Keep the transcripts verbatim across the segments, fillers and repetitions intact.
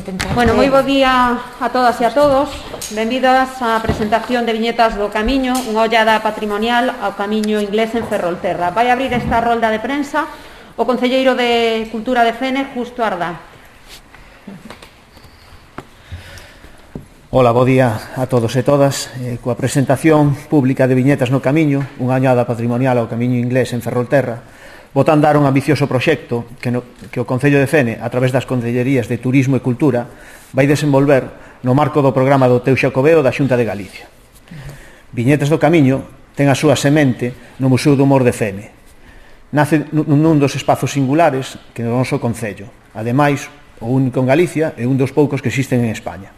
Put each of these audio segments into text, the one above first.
intentar... Bueno, moi bo día a todas e a todos. Benvidas á presentación de Viñetas do Camiño, unha ollada patrimonial ao Camiño Inglés en Ferrolterra. Vai abrir esta rolda de prensa o concelleiro de Cultura de Fene, Justo Ardá. Ola, bo día a todos e todas. Eh, coa presentación pública de Viñetas no Camiño, unha ollada patrimonial ao Camiño Inglés en Ferrolterra, botan dar un ambicioso proxecto que, no, que o Concello de Fene, a través das Concellerías de Turismo e Cultura, vai desenvolver no marco do programa do Teu Xacobeo da Xunta de Galicia. Viñetas do Camiño ten a súa semente no Museo do Humor de Fene. Nace nun dos espazos singulares que no noso Concello. Ademais, o único en Galicia e un dos poucos que existen en España.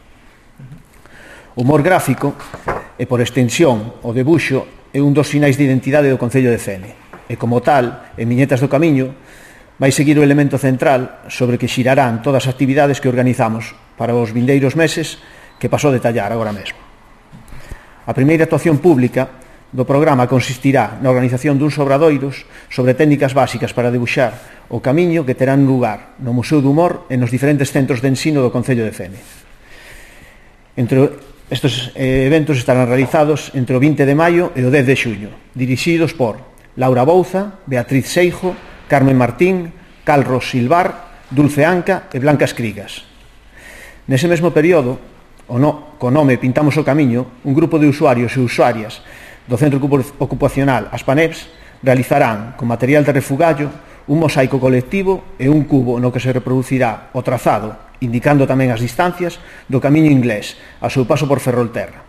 O humor gráfico e, por extensión, o debuxo é un dos sinais de identidade do Concello de Fene. E, como tal, en Viñetas do Camiño vai seguir o elemento central sobre que xirarán todas as actividades que organizamos para os vindeiros meses que pasou a detallar agora mesmo. A primeira actuación pública do programa consistirá na organización duns obradoiros sobre técnicas básicas para debuxar o camiño que terán lugar no Museo do Humor e nos diferentes centros de ensino do Concello de Fene. Entre estes eh, eventos estarán realizados entre o vinte de maio e o dez de xuño, dirixidos por Laura Bouza, Beatriz Seijo, Carmen Martín, Carlos Silvar, Dulce Anca e Blanca Escrigas. Nese mesmo período, o no, co nome Pintamos o Camiño, un grupo de usuarios e usuarias do Centro Ocupacional Aspaneps realizarán, con material de refugallo, un mosaico colectivo e un cubo no que se reproducirá o trazado, indicando tamén as distancias, do Camiño Inglés, a seu paso por Ferrolterra.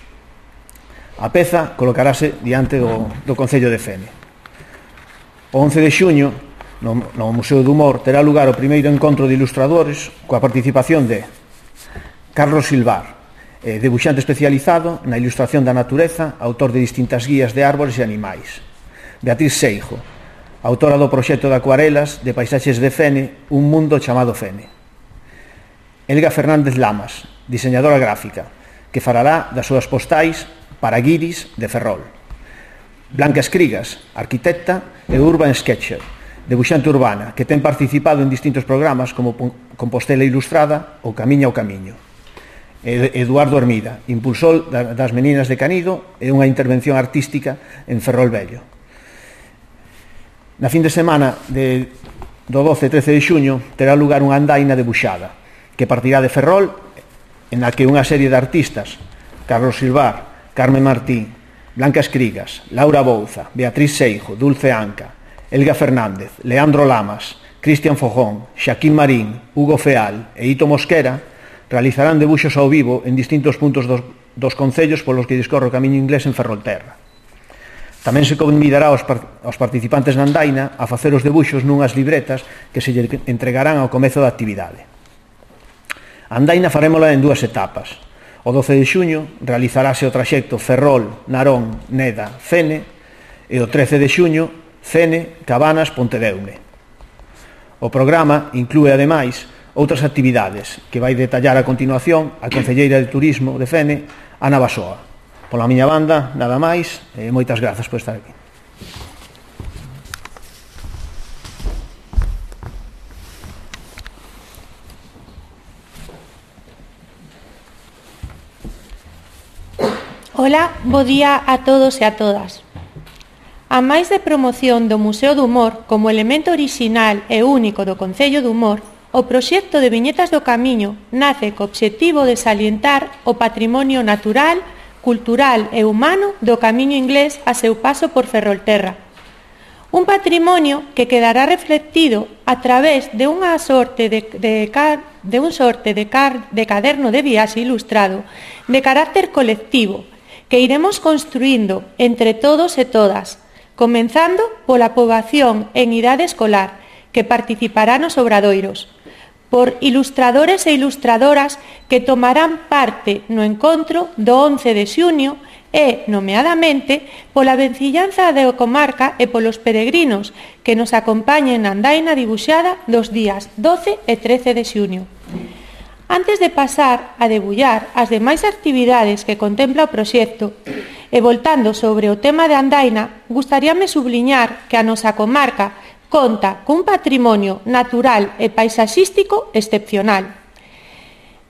A peza colocarase diante do, do Concello de Fene. O once de xuño, no, no Museo do Humor, terá lugar o primeiro encontro de ilustradores coa participación de Carlos Silvar, eh, debuxante especializado na ilustración da natureza, autor de distintas guías de árbores e animais. Beatriz Seijo, autora do proxecto de acuarelas de paisaxes de Fene, Un mundo chamado Fene. Elga Fernández Lamas, diseñadora gráfica, que fará das súas postais para guiris de Ferrol. Blanca Escrigas, arquitecta e urban sketcher, debuxante urbana, que ten participado en distintos programas como Compostela Ilustrada ou Camiña ao Camiño. Eduardo Hermida, impulsor das Meninas de Canido e unha intervención artística en Ferrol Vello. Na fin de semana de, do doce e trece de xuño terá lugar unha andaina debuxada que partirá de Ferrol, en a que unha serie de artistas, Carlos Silvar, Carmen Martín, Blanca Escrigas, Laura Bouza, Beatriz Seijo, Dulce Anca, Elga Fernández, Leandro Lamas, Cristian Fojón, Xaquín Marín, Hugo Feal e Ito Mosquera realizarán debuxos ao vivo en distintos puntos dos, dos concellos polos que discorre o Camiño Inglés en Ferrolterra. Tamén se convidará aos, par, aos participantes na andaina a facer os debuxos nunhas libretas que se lle entregarán ao comezo da actividade. A andaina farémola en dúas etapas. O doce de xuño realizarase o traxecto Ferrol, Narón, Neda, Fene e o trece de xuño Fene, Cabanas, Pontedeume. O programa inclúe, ademais, outras actividades que vai detallar a continuación a concelleira de Turismo de Fene, Ana Basoa. Pola miña banda, nada máis, e moitas grazas por estar aquí. Ola, bo día a todos e a todas. A máis de promoción do Museo do Humor como elemento orixinal e único do Concello do Humor, o proxecto de Viñetas do Camiño nace co obxectivo de salientar o patrimonio natural, cultural e humano do Camiño Inglés a seu paso por Ferrolterra. Un patrimonio que quedará reflectido a través de unha sorte de, de, de un sorte de, car, de caderno de viaxe ilustrado de carácter colectivo que iremos construindo entre todos e todas, comenzando pola poboación en idade escolar que participará nos obradoiros, por ilustradores e ilustradoras que tomarán parte no encontro do once de xuño e, nomeadamente, pola vencillanza da comarca e polos peregrinos que nos acompañen na andaina dibuxada dos días doce e trece de xuño. Antes de pasar a debullar as demais actividades que contempla o proxecto e voltando sobre o tema de andaina, gustaríame subliñar que a nosa comarca conta cun patrimonio natural e paisaxístico excepcional.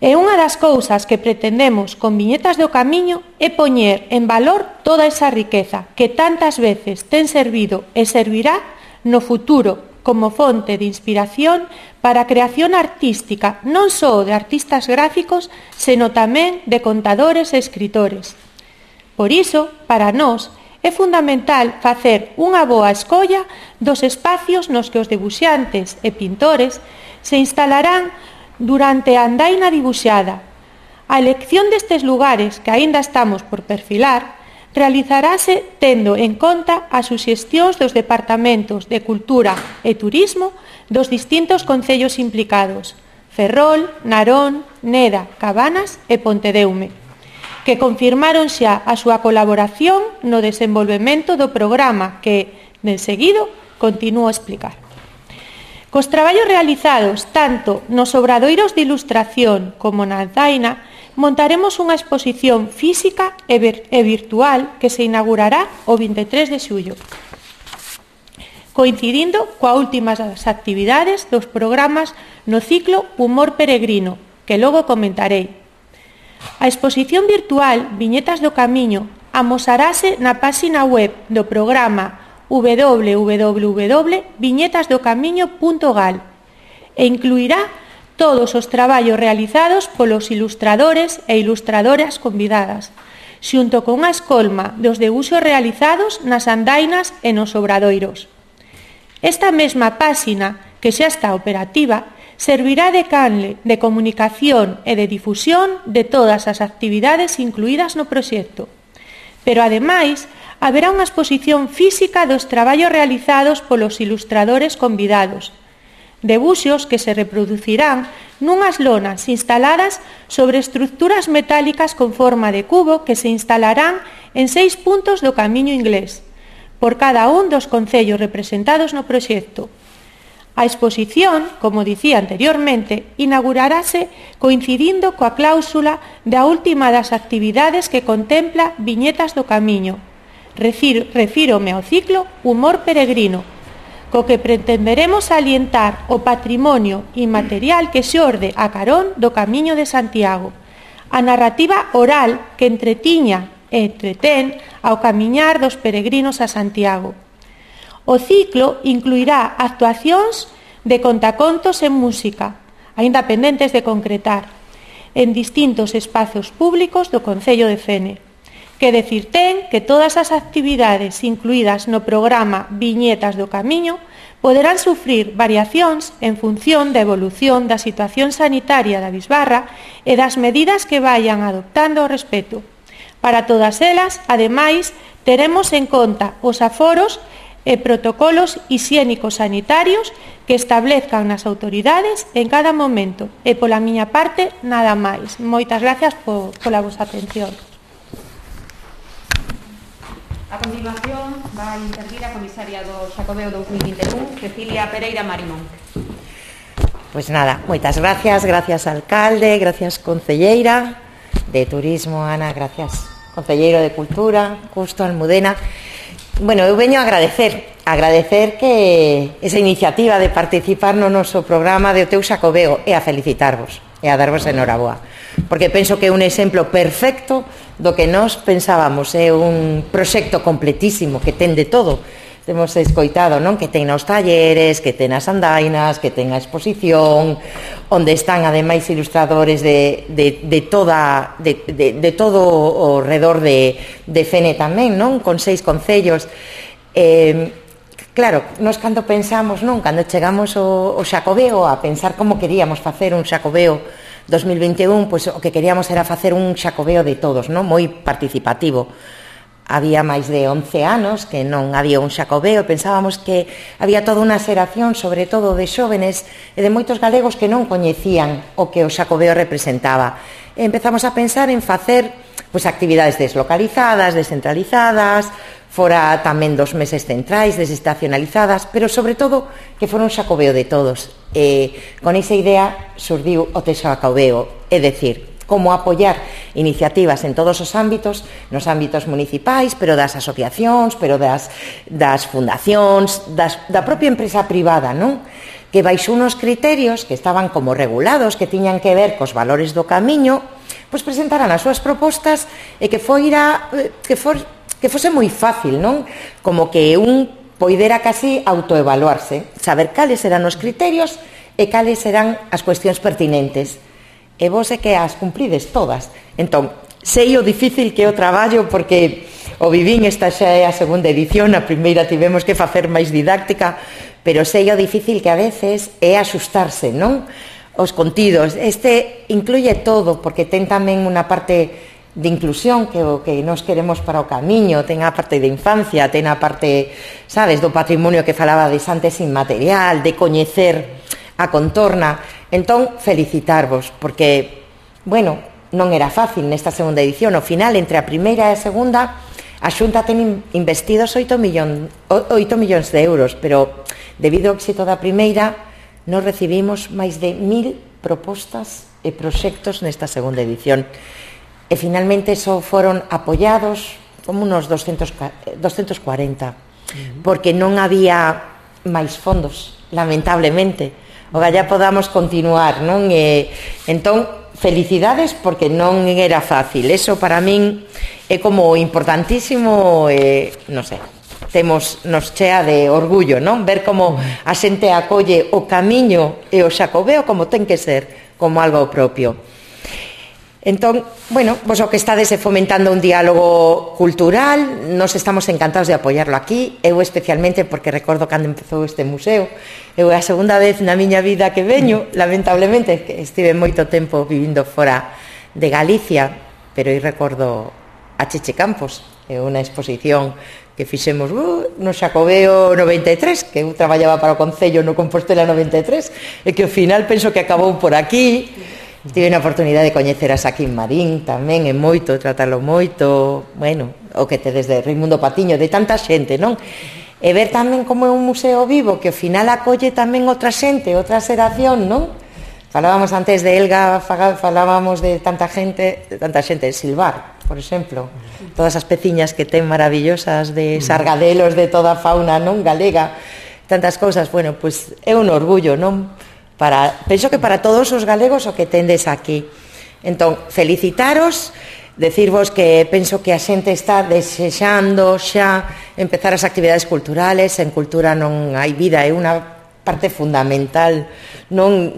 E unha das cousas que pretendemos con Viñetas do Camiño é poñer en valor toda esa riqueza que tantas veces ten servido e servirá no futuro como fonte de inspiración para a creación artística non só de artistas gráficos, seno tamén de contadores e escritores. Por iso, para nós, é fundamental facer unha boa escolla dos espacios nos que os debuxantes e pintores se instalarán durante a andaina dibuxada. A elección destes lugares que aínda estamos por perfilar realizarase tendo en conta as suxestións dos departamentos de Cultura e Turismo dos distintos concellos implicados, Ferrol, Narón, Neda, Cabanas e Pontedeume, que confirmaron xa a súa colaboración no desenvolvemento do programa que, de seguido, continúo a explicar. Cos traballos realizados tanto nos obradoiros de ilustración como na andaina, montaremos unha exposición física e, e virtual que se inaugurará o vinte e tres de xullo, coincidindo coa última das actividades dos programas no ciclo Humor Peregrino, que logo comentarei. A exposición virtual Viñetas do Camiño amosarase na páxina web do programa w w w punto viñetas do camiño punto gal e incluirá todos os traballos realizados polos ilustradores e ilustradoras convidadas, xunto con a escolma dos debuxos realizados nas andainas e nos obradoiros. Esta mesma páxina, que xa está operativa, servirá de canle de comunicación e de difusión de todas as actividades incluídas no proxecto. Pero, ademais, haberá unha exposición física dos traballos realizados polos ilustradores convidados, debuxos que se reproducirán nunhas lonas instaladas sobre estructuras metálicas con forma de cubo que se instalarán en seis puntos do Camiño Inglés, por cada un dos concellos representados no proxecto. A exposición, como dicía anteriormente, inaugurarase coincidindo coa cláusula da última das actividades que contempla Viñetas do Camiño. Refiro, refírome ao ciclo Humor Peregrino, co que pretenderemos salientar o patrimonio inmaterial que xorde a carón do Camiño de Santiago, a narrativa oral que entretiña e entretén ao camiñar dos peregrinos a Santiago. O ciclo incluirá actuacións de contacontos en música, aínda pendentes de concretar, en distintos espazos públicos do Concello de Fene. Que decir ten que todas as actividades incluídas no programa Viñetas do Camiño poderán sufrir variacións en función da evolución da situación sanitaria da bisbarra e das medidas que vayan adoptando ao respecto. Para todas elas, ademais, teremos en conta os aforos e protocolos hixiénicos sanitarios que establezcan nas autoridades en cada momento. E pola miña parte, nada máis. Moitas gracias por, pola vosa atención. A continuación, vai intervir a comisaria do Xacobeo dous mil vinte e un, Cecilia Pereira Marimón. Pois nada, moitas gracias, gracias alcalde, gracias concelleira de Turismo, Ana, gracias concelleiro de Cultura, Custo, Almudena. Bueno, eu veño a agradecer, agradecer que esa iniciativa de participar no noso programa de O Teu Xacobeo e a felicitarvos e a darvos enhoraboa, porque penso que é un exemplo perfecto do que nós pensábamos. É un proxecto completísimo que ten de todo. Temos escoitado, non? Que ten os talleres, que ten as andainas, que ten a exposición, onde están ademais ilustradores de, de, de, toda, de, de, de todo o redor de, de Fene tamén, non? Con seis concellos. Eh, claro, nós cando pensamos, non? Cando chegamos ao, ao Xacobeo a pensar como queríamos facer un Xacobeo dos mil vinte e un, pois o que queríamos era facer un Xacobeo de todos, non? Moi participativo. Había máis de once anos que non había un Xacobeo, pensábamos que había toda unha xeración, sobre todo de xóvenes e de moitos galegos que non coñecían o que o Xacobeo representaba. E empezamos a pensar en facer pois, actividades deslocalizadas, descentralizadas, fora tamén dos meses centrais, desestacionalizadas, pero sobre todo que fora un Xacobeo de todos. E con esa idea surdiu o Teu Xacobeo, é dicir, como apoiar iniciativas en todos os ámbitos, nos ámbitos municipais, pero das asociacións, pero das, das fundacións, das, da propia empresa privada, non? que baixo unos criterios que estaban como regulados, que tiñan que ver cos valores do camiño, pois presentaran as súas propostas e que foira que, for, que fose moi fácil, non? Como que un poidera casi autoevaluarse, saber cales eran os criterios e cales eran as cuestións pertinentes. E vos é que as cumprides todas. Entón, sei o difícil que é o traballo, porque o vivín, esta xa é a segunda edición, a primeira tivemos que facer máis didáctica, pero sei o difícil que a veces é axustarse, non? Os contidos. Este incluye todo, porque ten tamén unha parte de inclusión que o que nos queremos para o camiño, ten a parte de infancia, ten a parte, sabes, do patrimonio que falaba de antes inmaterial, de coñecer a contorna. Entón, felicitarvos, porque, bueno, non era fácil nesta segunda edición. Ao final, entre a primeira e a segunda, a Xunta ten investidos oito millóns de euros, pero debido ao éxito da primeira, nos recibimos máis de mil propostas e proxectos nesta segunda edición. E finalmente só foron apoiados como unos doscientos cuarenta, porque non había máis fondos, lamentablemente. O galla podamos continuar, non? E, entón, felicidades, porque non era fácil. Eso para min é como importantísimo, eh, non sei, temos, nos chea de orgullo, non? Ver como a xente acolle o camiño e o Xacobeo como ten que ser, como algo propio. Entón, bueno, vos o que estades é fomentando un diálogo cultural, nos estamos encantados de apoiarlo aquí, eu especialmente porque recordo cando empezou este museo, eu é a segunda vez na miña vida que veño, lamentablemente, que estive moito tempo vivindo fora de Galicia, pero aí recordo a Cheche Campos, é unha exposición que fixemos uh, no Xacobeo noventa e tres, que eu traballaba para o Concello no Compostela noventa e tres, e que ao final penso que acabou por aquí. Tive a oportunidade de coñecer a Saquín Marín tamén, é moito, tratalo moito, bueno, o que tedes de Raimundo Patiño, de tanta xente, non? E ver tamén como é un museo vivo que ao final acolle tamén outra xente, outra xeración, non? Falábamos antes de Elga, falábamos de tanta gente, de tanta xente, de Silvar, por exemplo, todas as peciñas que ten maravillosas de sargadelos de toda a fauna, non? Galega, tantas cousas, bueno, pois é un orgullo, non? Para, penso que para todos os galegos o que tendes aquí. Entón, felicitaros, decirvos que penso que a xente está desexando xa empezar as actividades culturales. En cultura non hai vida, é unha parte fundamental. Non,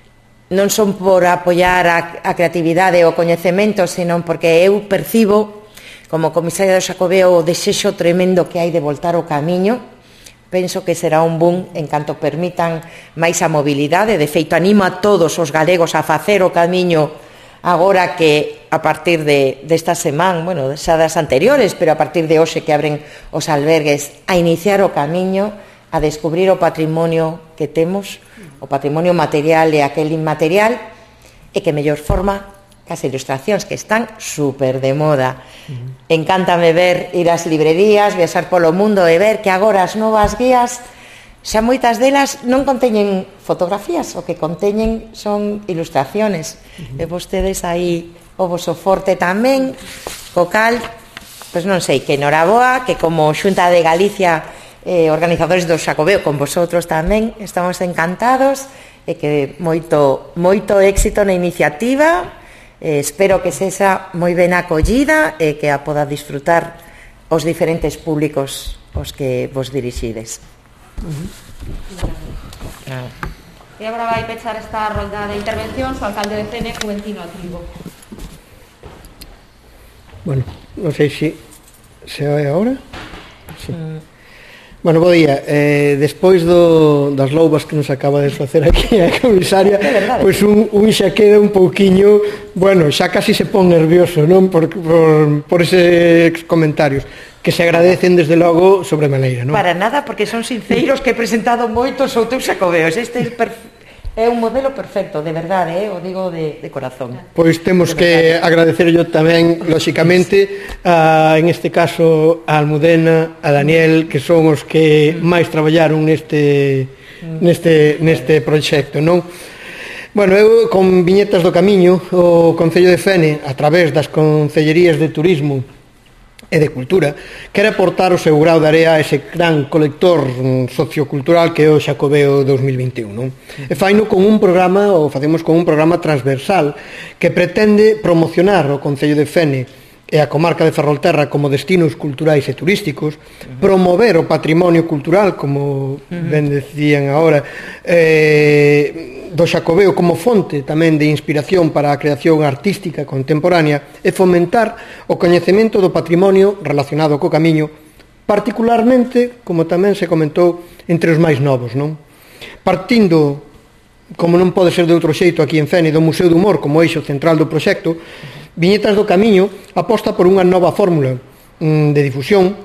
non son por apoiar a, a creatividade ou o coñecemento, senón porque eu percibo, como comisaria do Xacobeo, o desexo tremendo que hai de voltar ao camiño. Penso que será un boom en canto permitan máis a mobilidade. De feito, animo a todos os galegos a facer o camiño agora que a partir de desta semana, bueno, xa das anteriores, pero a partir de hoxe que abren os albergues, a iniciar o camiño, a descubrir o patrimonio que temos, o patrimonio material e aquel inmaterial, e que mellor forma as ilustracións que están super de moda. Uh-huh. Encántame ver, ir ás librerías, viaxar polo mundo e ver que agora as novas guías xa moitas delas non conteñen fotografías, o que conteñen son ilustraciones. Uh-huh. E vostedes aí o voso forte tamén, co cal, pois non sei, que noraboa, que como Xunta de Galicia, eh, organizadores do Xacobeo, con vosotros tamén, estamos encantados, e que moito, moito éxito na iniciativa. Eh, espero que sexa moi ben acollida e que a poda disfrutar os diferentes públicos os que vos dirixides. Uh-huh. Ah. E agora vai pechar esta rolda de intervencións o alcalde de Fene, Juventino Trigo. Bueno, non sei se se é agora. Sí. Mm. Bueno, bo día. Eh, despois do, das loubas que nos acaba de facer aquí a comisaria, pois un, un xa queda un pouquiño, bueno, xa casi se pon nervioso, non? Por, por, por eses comentarios que se agradecen desde logo sobremaneira, non? Para nada, porque son sinceros, que he presentado moitos outros Xacobeos. Este é perfecto. É un modelo perfecto, de verdade, eh? O digo de, de corazón. Pois temos que agradecer yo tamén, lóxicamente, a, en este caso a Almudena, a Daniel, que son os que máis traballaron neste, neste, neste proxecto, non? Bueno, eu con Viñetas do Camiño, o Concello de Fene, a través das Concellerías de Turismo e de Cultura, quere aportar o seu grao de area a ese gran colector sociocultural que é o Xacobeo dos mil vinte e un, non? E faino con un programa, ou facemos con un programa transversal que pretende promocionar o Concello de Fene e a comarca de Ferrolterra como destinos culturais e turísticos, promover o patrimonio cultural, como ben decían agora, eh, do Xacobeo como fonte tamén de inspiración para a creación artística contemporánea e fomentar o coñecemento do patrimonio relacionado co Camiño, particularmente, como tamén se comentou, entre os máis novos, non? Partindo, como non pode ser de outro xeito aquí en Fene, do Museo do Humor como eixo central do proxecto, Viñetas do Camiño aposta por unha nova fórmula de difusión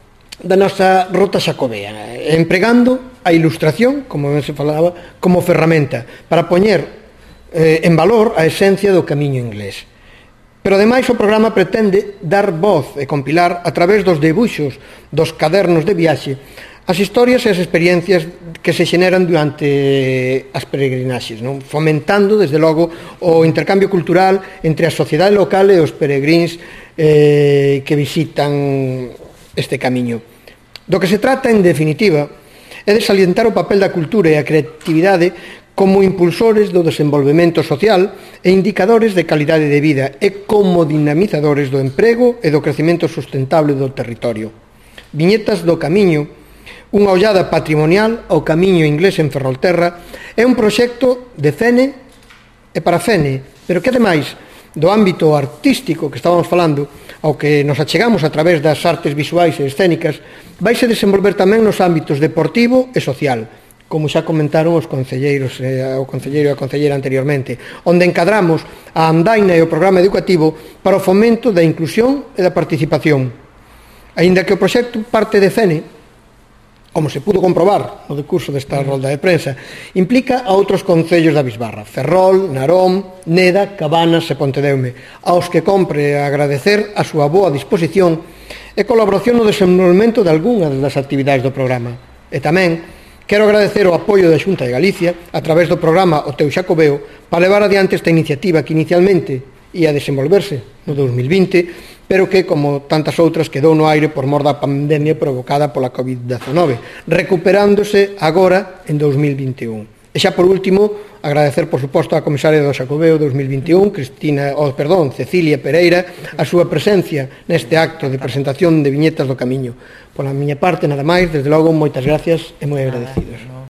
da nosa rota xacobea, empregando a ilustración, como se falaba, como ferramenta para poñer eh, en valor a esencia do Camiño inglés. Pero ademais o programa pretende dar voz e compilar a través dos debuxos dos cadernos de viaxe as historias e as experiencias que se xeneran durante as peregrinaxes, non? Fomentando, desde logo, o intercambio cultural entre a sociedade local e os peregrins eh, que visitan este camiño. Do que se trata, en definitiva, é de salientar o papel da cultura e a creatividade como impulsores do desenvolvemento social e indicadores de calidade de vida e como dinamizadores do emprego e do crecemento sustentable do territorio. Viñetas do Camiño, unha ollada patrimonial ao Camiño inglés en Ferrolterra, é un proxecto de Fene e para Fene, pero que ademais do ámbito artístico que estábamos falando, ao que nos achegamos a través das artes visuais e escénicas, vaise desenvolver tamén nos ámbitos deportivo e social, como xa comentaron os concelleiros, eh, o concelleiro e a concelleira anteriormente, onde encadramos a andaina e o programa educativo para o fomento da inclusión e da participación. Aínda que o proxecto parte de Fene, como se pudo comprobar no decurso desta rolda de prensa, implica a outros concellos da Bisbarra, Ferrol, Narón, Neda, Cabanas e Pontedeume, aos que compre agradecer a súa boa disposición e colaboración no desenvolvemento de algunhas das actividades do programa. E tamén quero agradecer o apoio da Xunta de Galicia a través do programa O Teu Xacobeo para levar adiante esta iniciativa que inicialmente ia desenvolverse no dos mil vinte, pero que, como tantas outras, quedou no aire por mor da pandemia provocada pola covid dezenove, recuperándose agora en dos mil vinte e un. E xa por último, agradecer, por suposto, á comisaria do Xacobeo dos mil vinte e un, Cristina, oh, perdón, Cecilia Pereira, a súa presencia neste acto de presentación de Viñetas do Camiño. Pola miña parte, nada máis, desde logo, moitas gracias e moi agradecidos.